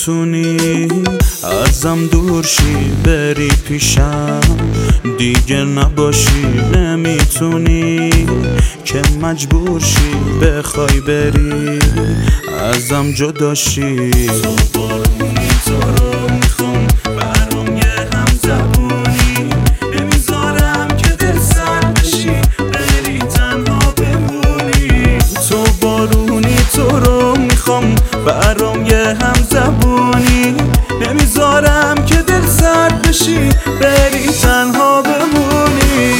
نمیتونی ازم دور شی بری پیشم دیگه نباشی، نمیتونی که مجبور شی بخوای بری ازم جدا شی. تو بارونی تو رو میخوام برام یه همزبونی، نمیذارم که دل سرد بشی بری تنها بمونی. تو بارونی تو رو میخوام برام یه همزبونی، نمیذارم که دل سرد بشی بری تنها بمونی.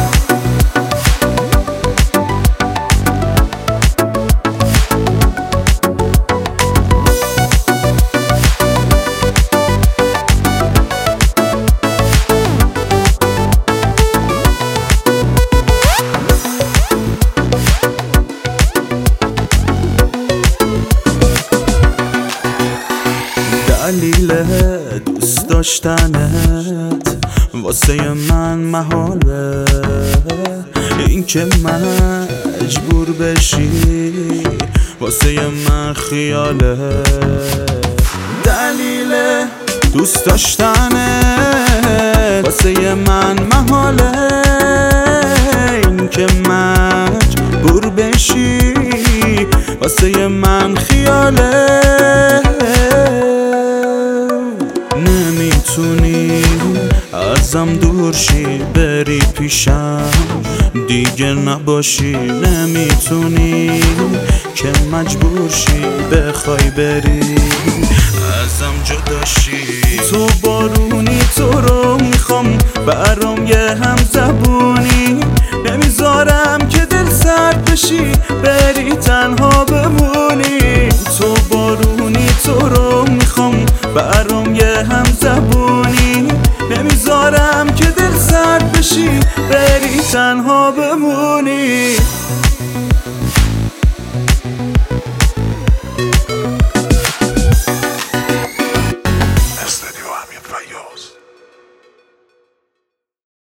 دلیل دوست داشتنت واسه من محاله، این که مجبور بشی واسه من خیاله. دلیل دوست داشتنت واسه من محاله، این که مجبور بشی واسه من خیاله. نمیتونی ازم دور شی بری پیشم دیگه نباشی، نمیتونی که مجبور شی بخوای بری ازم جدا شی. تو بارونی تو رو میخوام برام یه همزبونی، نمیذارم که دل سرد بشی بری تنها بمونی. تو بارونی تو رو میخوام برام یه همزبونی، نمیذارم که دل سرد بشی بری تنها